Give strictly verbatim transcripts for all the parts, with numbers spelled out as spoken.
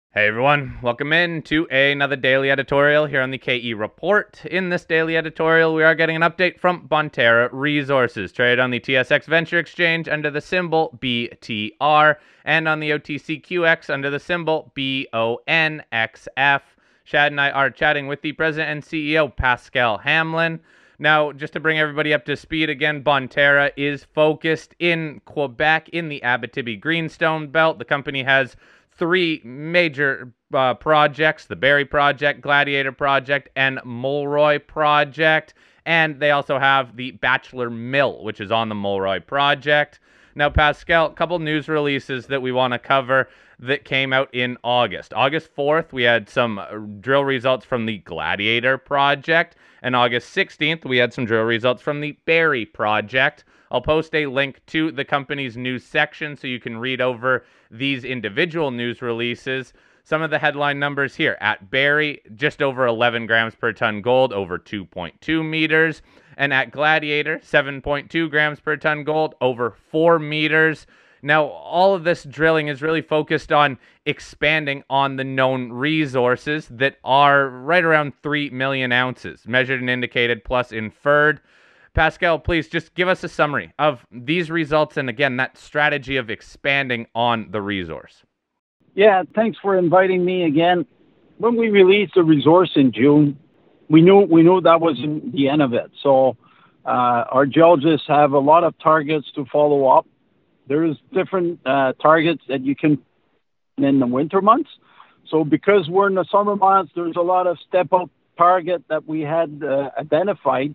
Hey everyone, welcome in to another daily editorial here on the K E Report. In this daily editorial, we are getting an update from Bonterra Resources, traded on the T S X Venture Exchange under the symbol B T R and on the O T C Q X under the symbol B O N X F. Shad and I are chatting with the president and C E O, Pascal Hamlin. Now, just to bring everybody up to speed again, Bonterra is focused in Quebec in the Abitibi Greenstone Belt. The company has three major uh, projects: the Barrie Project, Gladiator Project, and Mulroy Project. And they also have the Bachelor Mill, which is on the Mulroy Project. Now, Pascal, a couple news releases that we want to cover that came out in August. August fourth, we had some drill results from the Gladiator Project. And August sixteenth, we had some drill results from the Barrie Project. I'll post a link to the company's news section so you can read over these individual news releases. Some of the headline numbers here. At Barrie, just over eleven grams per ton gold, over two point two meters. And at Gladiator, seven point two grams per ton gold, over four meters. Now, all of this drilling is really focused on expanding on the known resources that are right around three million ounces, measured and indicated plus inferred. Pascal, please just give us a summary of these results and, again, that strategy of expanding on the resource. Yeah, thanks for inviting me again. When we released the resource in June, we knew we knew that wasn't the end of it. So uh, our geologists have a lot of targets to follow up. There's different uh, targets that you can in the winter months. So because we're in the summer months, there's a lot of step-out target that we had uh, identified.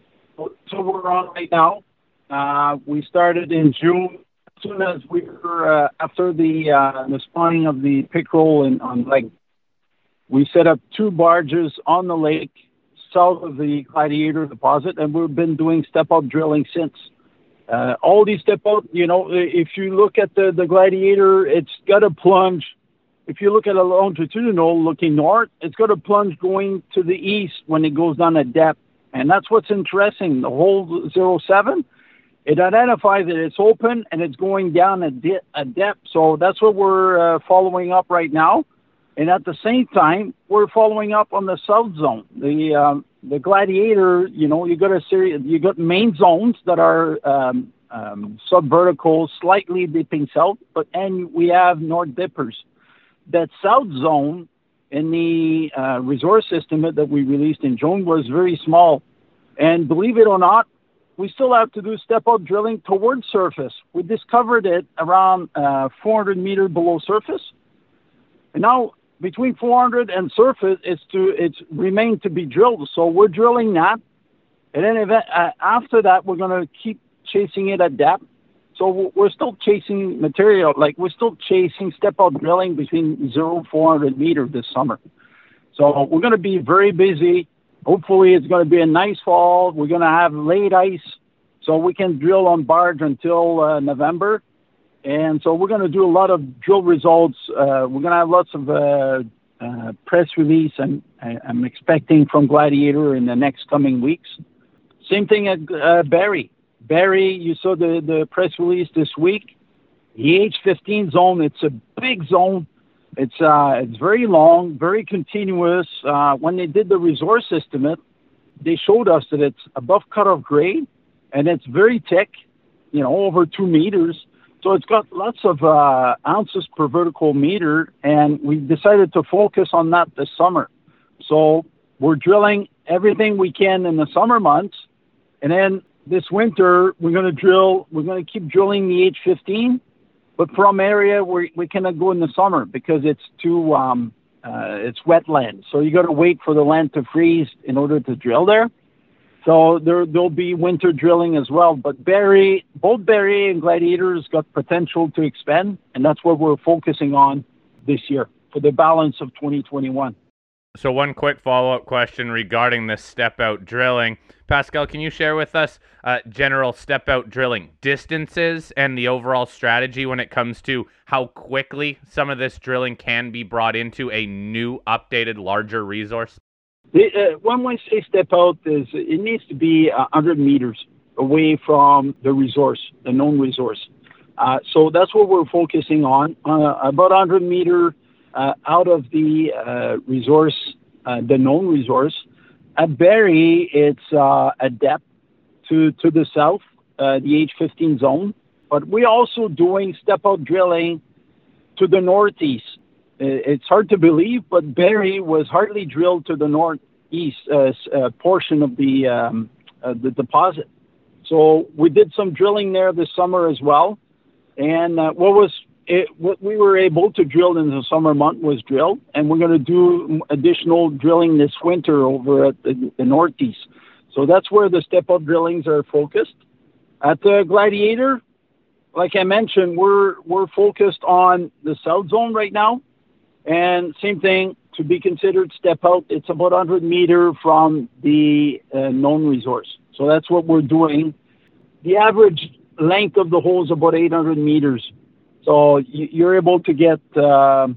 So we're on right now. Uh, we started in June. As soon as we were, uh, after the uh, the spawning of the pickerel in, on Lake, we set up two barges on the lake south of the Gladiator deposit, and we've been doing step-out drilling since. Uh, all these step-out, you know, if you look at the, the Gladiator, it's got a plunge. If you look at a longitudinal looking north, it's got a plunge going to the east when it goes down at depth. And that's what's interesting. The hole zero seven, it identifies that it's open and it's going down a, di- a depth. So that's what we're uh, following up right now. And at the same time, we're following up on the south zone. The um, the Gladiator, you know, you got a series, you got main zones that are um, um, subvertical, slightly dipping south, but and we have north dippers. That south zone in the uh, resource estimate that we released in June was very small. And believe it or not, we still have to do step-out drilling towards surface. We discovered it around uh, four hundred meters below surface. And now, between four hundred and surface, it's to it's remained to be drilled. So we're drilling that. And then event, uh, after that, we're going to keep chasing it at depth. So we're still chasing material, like we're still chasing step-out drilling between zero and four hundred meters this summer. So we're going to be very busy. Hopefully it's going to be a nice fall. We're going to have late ice, so we can drill on barge until uh, November. And so we're going to do a lot of drill results. Uh, we're going to have lots of uh, uh, press release, and I'm expecting from Gladiator in the next coming weeks. Same thing at uh, Barrie. Barrie, you saw the, the press release this week. The H fifteen zone, it's a big zone. It's uh, it's very long, very continuous. Uh, when they did the resource estimate, they showed us that it's above cutoff grade, and it's very thick, you know, over two meters. So it's got lots of uh, ounces per vertical meter, and we decided to focus on that this summer. So we're drilling everything we can in the summer months, and then this winter, we're going to drill, we're going to keep drilling the H fifteen, but from area we we cannot go in the summer because it's too, um, uh, it's wetland. So you got to wait for the land to freeze in order to drill there. So there, there'll be winter drilling as well. But Barrie, both Barrie and Gladiators got potential to expand, and that's what we're focusing on this year for the balance of twenty twenty-one. So one quick follow-up question regarding this step-out drilling. Pascal, can you share with us uh, general step-out drilling distances and the overall strategy when it comes to how quickly some of this drilling can be brought into a new, updated, larger resource? The, uh, when we say step-out, is it needs to be one hundred meters away from the resource, the known resource. Uh, so that's what we're focusing on. Uh, about one hundred meter uh, out of the uh, resource, uh, the known resource. At Barry, it's uh, a depth to, to the south, uh, the H fifteen zone. But we're also doing step-out drilling to the northeast. It's hard to believe, but Barry was hardly drilled to the northeast uh, uh, portion of the, um, uh, the deposit. So we did some drilling there this summer as well. And uh, what was it, what we were able to drill in the summer month was drilled, and we're going to do additional drilling this winter over at the, the northeast. So that's where the step-out drillings are focused. At the Gladiator, like I mentioned, we're we're focused on the south zone right now, and same thing, to be considered step-out, it's about one hundred meter from the uh, known resource. So that's what we're doing. The average length of the hole is about eight hundred meters. So you're able to get uh, uh,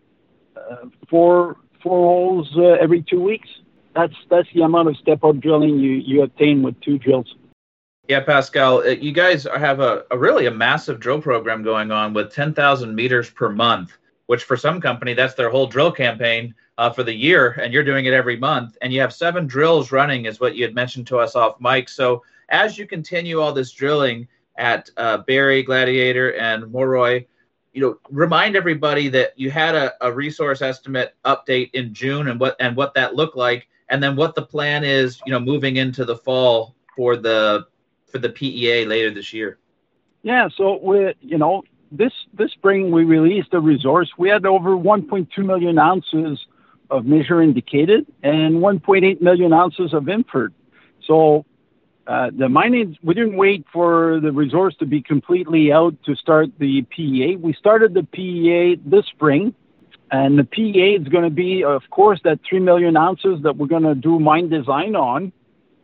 four four holes uh, every two weeks. That's that's the amount of step-out drilling you, you obtain with two drills. Yeah, Pascal, you guys have a, a really a massive drill program going on with ten thousand meters per month, which for some company, that's their whole drill campaign uh, for the year, and you're doing it every month. And you have seven drills running is what you had mentioned to us off mic. So as you continue all this drilling at uh, Barry, Gladiator, and Moroy, you know, remind everybody that you had a, a resource estimate update in June and what and what that looked like, and then what the plan is, you know, moving into the fall for the for the P E A later this year. Yeah, so we, you know, this this spring we released a resource. We had over one point two million ounces of measured indicated and one point eight million ounces of inferred. So uh, the mining, we didn't wait for the resource to be completely out to start the P E A. We started the P E A this spring, and the P E A is going to be, of course, that three million ounces that we're going to do mine design on.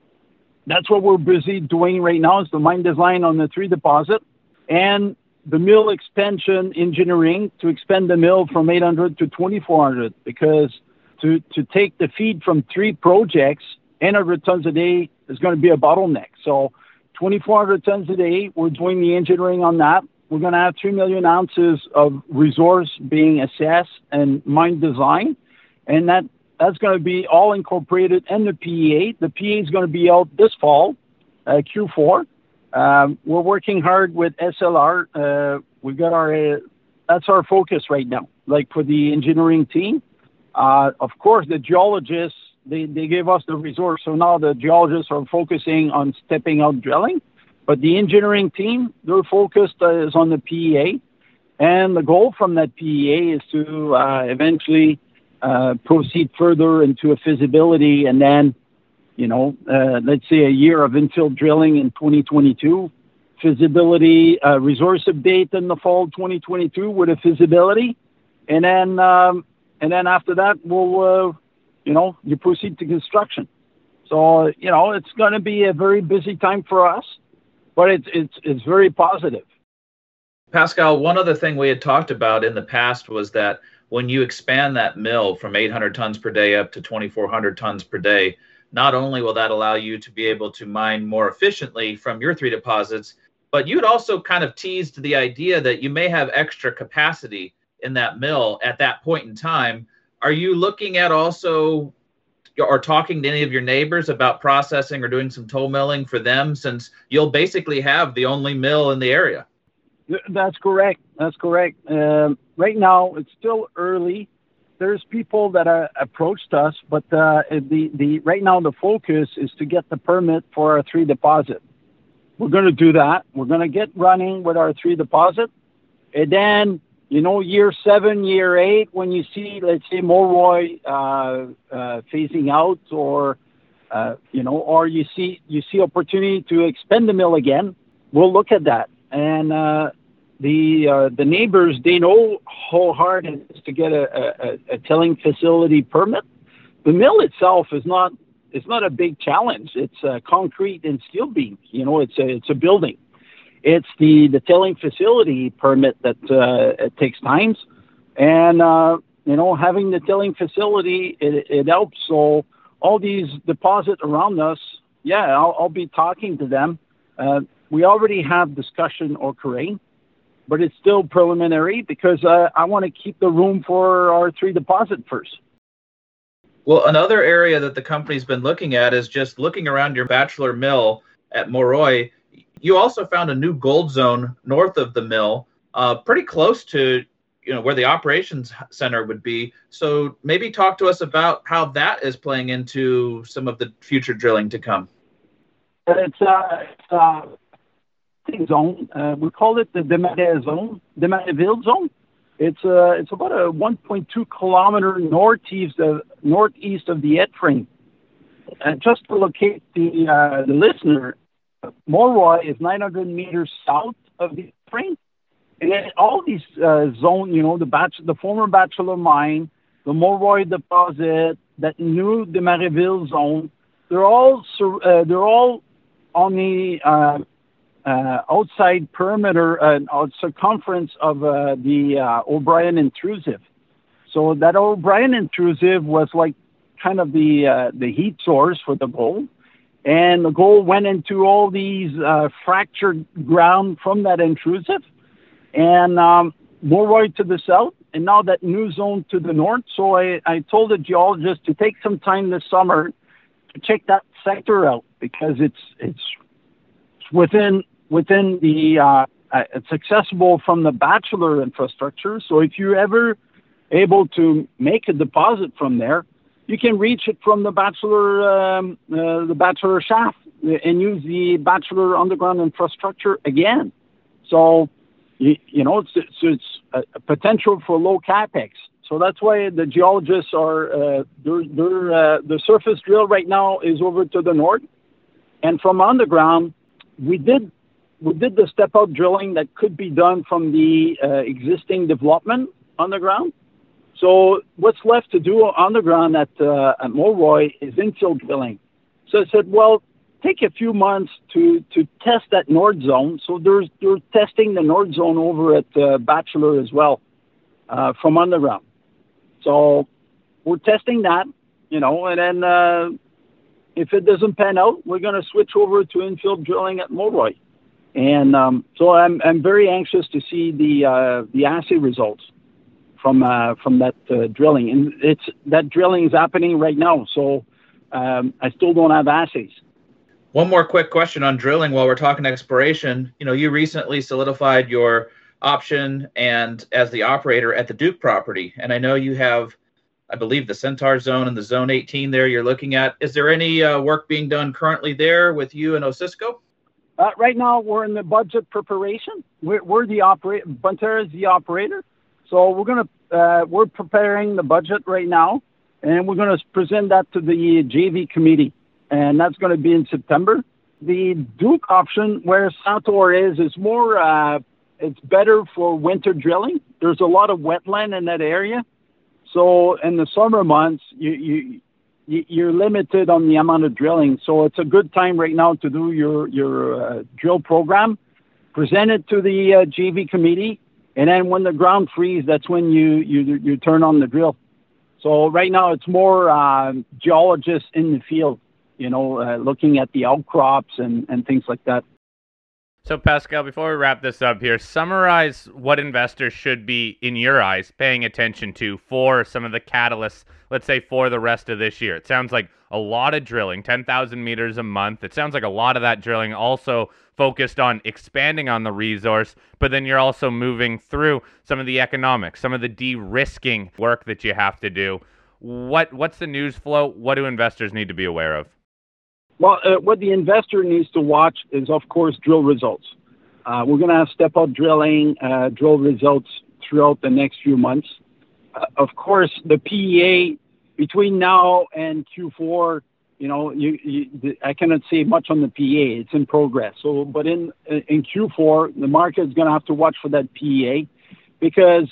That's what we're busy doing right now, is the mine design on the three deposit and the mill expansion engineering to expand the mill from eight hundred to twenty-four hundred, because to, to take the feed from three projects, one hundred tons a day is going to be a bottleneck. So twenty-four hundred tons a day, we're doing the engineering on that. We're going to have three million ounces of resource being assessed and mine design, and that That's going to be all incorporated in the P E A. The P E A is going to be out this fall, uh, Q four. Um, we're working hard with S L R. Uh, we've got our, uh, that's our focus right now, like for the engineering team. Uh, of course, the geologists, they, they gave us the resource. So now the geologists are focusing on stepping out drilling. But the engineering team, their focus uh, is on the P E A. And the goal from that P E A is to uh, eventually Uh, proceed further into a feasibility, and then, you know, uh, let's say a year of infill drilling in twenty twenty-two, feasibility, uh, resource update in the fall twenty twenty-two with a feasibility, and then um, and then after that, we'll, uh, you know, you proceed to construction. So, you know, it's going to be a very busy time for us, but it's it's it's very positive. Pascal, one other thing we had talked about in the past was that when you expand that mill from eight hundred tons per day up to twenty-four hundred tons per day, not only will that allow you to be able to mine more efficiently from your three deposits, but you had also kind of teased the idea that you may have extra capacity in that mill at that point in time. Are you looking at also or talking to any of your neighbors about processing or doing some toll milling for them, since you'll basically have the only mill in the area? That's correct. That's correct. Um, right now, it's still early. There's people that are approached us, but uh, the, the right now the focus is to get the permit for our three deposit. We're going to do that. We're going to get running with our three deposit. And then, you know, year seven, year eight, when you see, let's say, Moroy uh, uh, phasing out, or, uh, you know, or you see, you see opportunity to expand the mill again, we'll look at that. And uh, the uh, the neighbors, they know how hard it is to get a, a, a tilling facility permit. The mill itself is not it's not a big challenge. It's uh, concrete and steel beams. You know, it's a it's a building. It's the the tilling facility permit that uh, it takes times, and uh, you know, having the tilling facility, it, it helps. So all these deposits around us, yeah, I'll, I'll be talking to them. Uh, We already have discussion occurring, but it's still preliminary because uh, I want to keep the room for our three deposit first. Well, another area that the company's been looking at is just looking around your Bachelor Mill at Moroy. You also found a new gold zone north of the mill, uh, pretty close to you know where the operations center would be. So maybe talk to us about how that is playing into some of the future drilling to come. It's a uh, uh, zone. Uh, we call it the Desmarais zone, Desmarais zone. It's uh, it's about a one point two kilometer northeast of northeast of the Etrang. And just to locate the uh, the listener, Moroy is nine hundred meters south of the Etrang. And then all these uh, zones, you know, the batch, the former Bachelor mine, the Moroy deposit, that new Desmarais zone, they're all uh, they're all on the uh, uh, outside perimeter, uh, circumference of uh, the uh, O'Brien intrusive. So that O'Brien intrusive was like kind of the uh, the heat source for the gold, and the gold went into all these uh, fractured ground from that intrusive, and um, Moroy to the south, and now that new zone to the north. So I, I told the geologist to take some time this summer to check that sector out because it's it's, it's within within the uh, uh, it's accessible from the Bachelor infrastructure. So if you're ever able to make a deposit from there, you can reach it from the Bachelor um, uh, the Bachelor shaft and use the Bachelor underground infrastructure again. So you, you know it's it's, it's a, a potential for low capex. So that's why the geologists are uh, they're, they're, uh, the surface drill right now is over to the north, and from underground we did we did the step out drilling that could be done from the uh, existing development underground. So what's left to do underground at uh, at Moroy is infill drilling. So I said, well, take a few months to, to test that north zone. So there's they're testing the north zone over at uh, Bachelor as well uh, from underground. So we're testing that, you know, and then uh, if it doesn't pan out, we're going to switch over to infill drilling at Moroy. And um, so I'm I'm very anxious to see the uh, the assay results from uh, from that uh, drilling, and it's that drilling is happening right now. So um, I still don't have assays. One more quick question on drilling while we're talking exploration. You know, you recently solidified your option and as the operator at the Duke property, and I know you have, I believe, the Centaur zone and the Zone eighteen there you're looking at. Is there any uh, work being done currently there with you and Osisko? Uh, right now, we're in the budget preparation. We're, we're the operator. Bonterra is the operator. So we're gonna uh, we're preparing the budget right now, and we're gonna present that to the J V committee, and that's gonna be in September. The Duke option, where Centaur is, is more. Uh, it's better for winter drilling. There's a lot of wetland in that area, so in the summer months, you you you're limited on the amount of drilling. So it's a good time right now to do your your uh, drill program, present it to the uh, J V committee. And then when the ground freezes, that's when you, you you turn on the drill. So right now it's more uh, geologists in the field, you know, uh, looking at the outcrops and, and things like that. So Pascal, before we wrap this up here, summarize what investors should be, in your eyes, paying attention to for some of the catalysts, let's say for the rest of this year. It sounds like a lot of drilling, ten thousand meters a month. It sounds like a lot of that drilling also focused on expanding on the resource, but then you're also moving through some of the economics, some of the de-risking work that you have to do. What What's the news flow? What do investors need to be aware of? Well, uh, what the investor needs to watch is, of course, drill results. Uh, we're going to have step-out drilling, uh, drill results throughout the next few months. Uh, of course, the P E A between now and Q four, you know, you, you, I cannot say much on the P E A. It's in progress. So, but in in Q four, the market is going to have to watch for that P E A because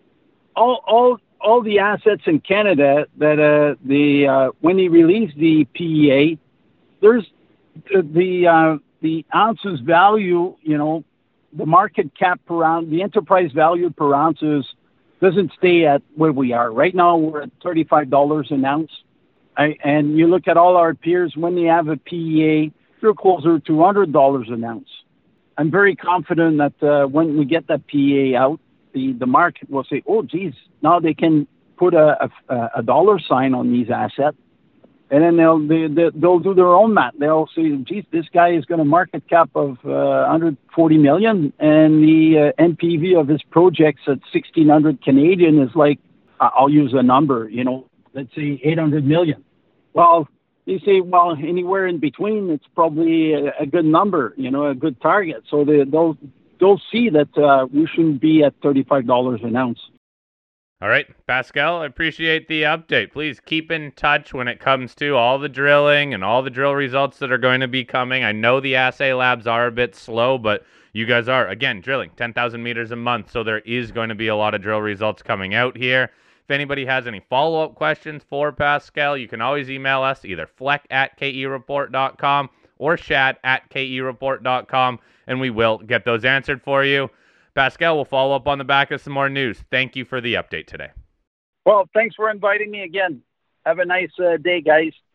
all all all the assets in Canada that uh, the uh, when they release the P E A, there's the the, uh, the ounces value, you know, the market cap per ounce, the enterprise value per ounces doesn't stay at where we are. Right now, we're at thirty-five dollars an ounce. I, and you look at all our peers, when they have a P E A, they're closer to one hundred dollars an ounce. I'm very confident that uh, when we get that P A out, the, the market will say, oh, geez, now they can put a, a, a dollar sign on these assets. And then they'll they, they'll do their own math. They'll say, geez, this guy is going to market cap of uh, one hundred forty million, and the uh, N P V of his projects at sixteen hundred Canadian is like, I'll use a number, you know, let's say eight hundred million. Well, you say, well, anywhere in between, it's probably a, a good number, you know, a good target. So they, they'll they'll see that uh, we shouldn't be at thirty-five dollars an ounce. All right, Pascal, I appreciate the update. Please keep in touch when it comes to all the drilling and all the drill results that are going to be coming. I know the assay labs are a bit slow, but you guys are, again, drilling ten thousand meters a month, so there is going to be a lot of drill results coming out here. If anybody has any follow-up questions for Pascal, you can always email us, either fleck at k e report dot com or shad at k e report dot com, and we will get those answered for you. Pascal, we'll follow up on the back of some more news. Thank you for the update today. Well, thanks for inviting me again. Have a nice uh, day, guys.